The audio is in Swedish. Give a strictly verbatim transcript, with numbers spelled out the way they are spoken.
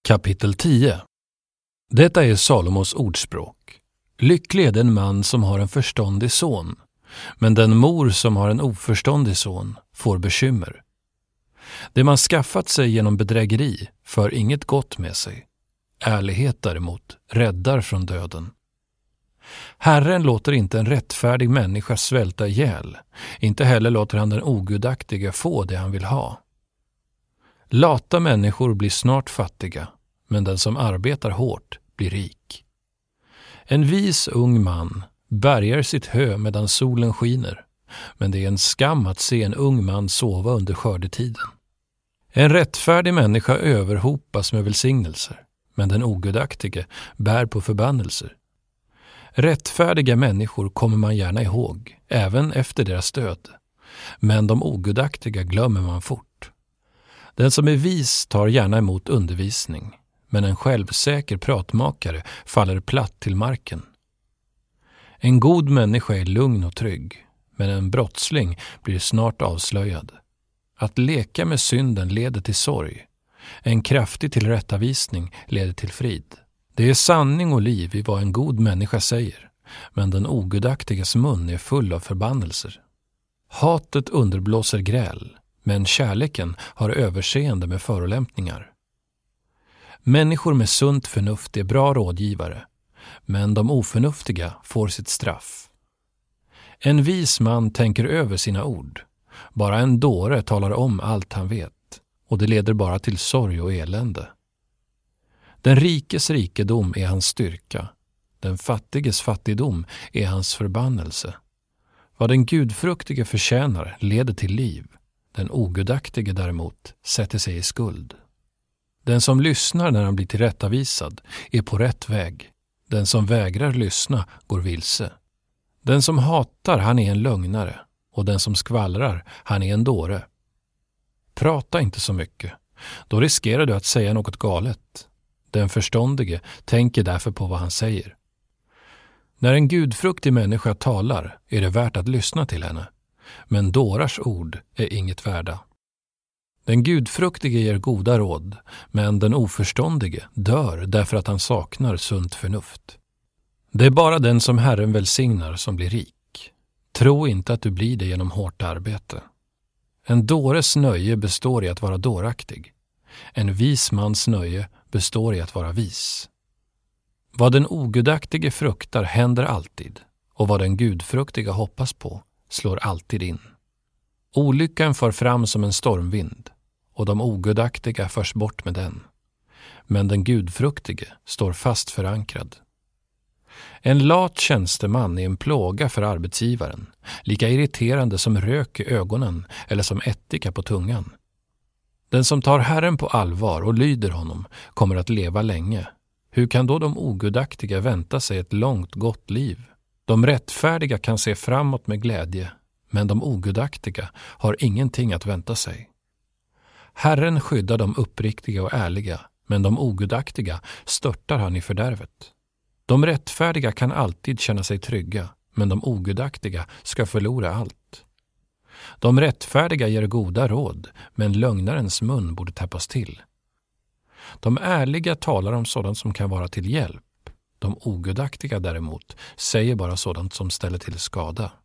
Kapitel tio. Detta är Salomos ordspråk. Lycklig är den man som har en förståndig son, men den mor som har en oförståndig son får bekymmer. Det man skaffat sig genom bedrägeri för inget gott med sig. Ärlighet däremot räddar från döden. Herren låter inte en rättfärdig människa svälta ihjäl, inte heller låter han den ogudaktiga få det han vill ha. Lata människor blir snart fattiga, men den som arbetar hårt blir rik. En vis ung man bärgar sitt hö medan solen skiner, men det är en skam att se en ung man sova under skördetiden. En rättfärdig människa överhopas med välsignelser, men den ogudaktige bär på förbannelser. Rättfärdiga människor kommer man gärna ihåg, även efter deras död, men de ogudaktiga glömmer man fort. Den som är vis tar gärna emot undervisning, men en självsäker pratmakare faller platt till marken. En god människa är lugn och trygg, men en brottsling blir snart avslöjad. Att leka med synden leder till sorg. En kraftig tillrättavisning leder till frid. Det är sanning och liv i vad en god människa säger, men den ogudaktiges mun är full av förbannelser. Hatet underblåser gräl, men kärleken har överseende med förolämpningar. Människor med sunt förnuft är bra rådgivare, men de oförnuftiga får sitt straff. En vis man tänker över sina ord. Bara en dåre talar om allt han vet, och det leder bara till sorg och elände. Den rikes rikedom är hans styrka. Den fattiges fattigdom är hans förbannelse. Vad den gudfruktige förtjänar leder till liv. Den ogudaktige däremot sätter sig i skuld. Den som lyssnar när han blir tillrättavisad är på rätt väg. Den som vägrar lyssna går vilse. Den som hatar, han är en lögnare, och den som skvallrar, han är en dåre. Prata inte så mycket, då riskerar du att säga något galet. Den förståndige tänker därför på vad han säger. När en gudfruktig människa talar är det värt att lyssna till henne, men dårars ord är inget värda. Den gudfruktige ger goda råd, men den oförståndige dör därför att han saknar sunt förnuft. Det är bara den som Herren välsignar som blir rik. Tro inte att du blir det genom hårt arbete. En dåres nöje består i att vara dåraktig. En vis mans nöje består i att vara vis. Vad den ogudaktige fruktar händer alltid, och vad den gudfruktiga hoppas på slår alltid in. Olyckan far fram som en stormvind, och de ogudaktiga förs bort med den. Men den gudfruktige står fast förankrad. En lat tjänsteman är en plåga för arbetsgivaren, lika irriterande som rök i ögonen eller som ättika på tungan. Den som tar Herren på allvar och lyder honom kommer att leva länge. Hur kan då de ogudaktiga vänta sig ett långt gott liv? De rättfärdiga kan se framåt med glädje, men de ogudaktiga har ingenting att vänta sig. Herren skyddar de uppriktiga och ärliga, men de ogudaktiga störtar han i fördärvet. De rättfärdiga kan alltid känna sig trygga, men de ogudaktiga ska förlora allt. De rättfärdiga ger goda råd, men lögnarens mun borde täppas till. De ärliga talar om sådant som kan vara till hjälp. De ogudaktiga däremot säger bara sådant som ställer till skada.